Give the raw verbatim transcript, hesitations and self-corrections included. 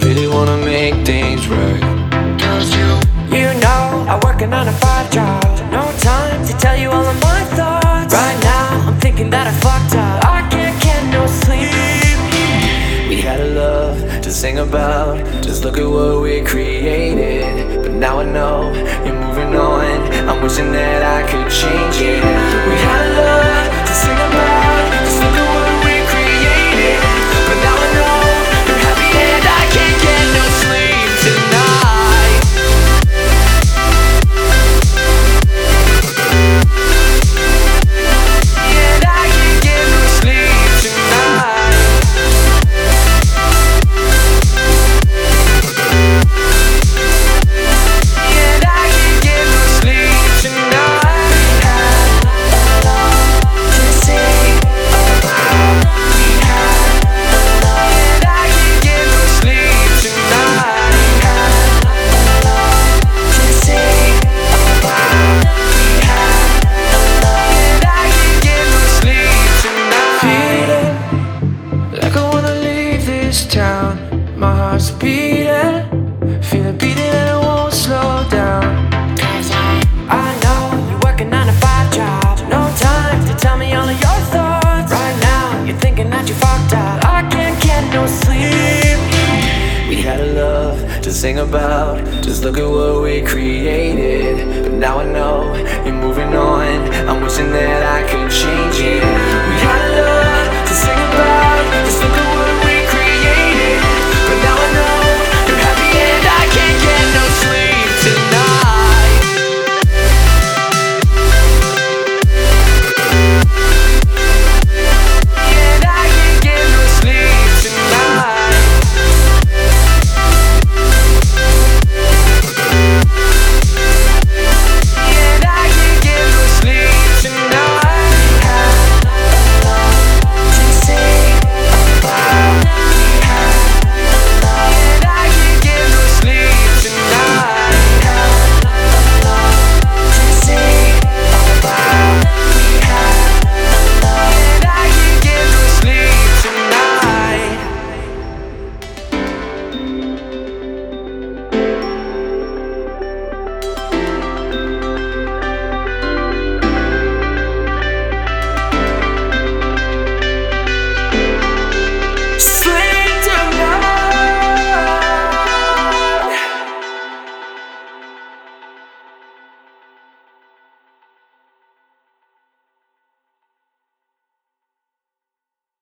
really wanna make things right. You know, I work a nine to five job. No time to tell you all of my thoughts. Right now, I'm thinking that I fucked up. I can't get no sleep. We had a love to sing about. Just look at what we created. But now I know you're moving on. I'm wishing that I could change it. We had a love to sing about. Just look at what we created. But now I know you're happy and I can't get no sleep tonight. And I can't get no sleep tonight. And I can't get no sleep tonight. To sing about. We had and I can't get no sleep tonight. To sing about. We had and I can't get no sleep tonight. Feeling like I wanna leave this town. My heart's beating, feel it beating and it won't slow down. I know you work a nine to five job. No time to tell me all of your thoughts. Right now, you're thinking that you fucked up. I can't get no sleep. We had a love to sing about. Just look at what we created. But now I know you're moving on. I'm wishing that I could change it. We had a love to sing about.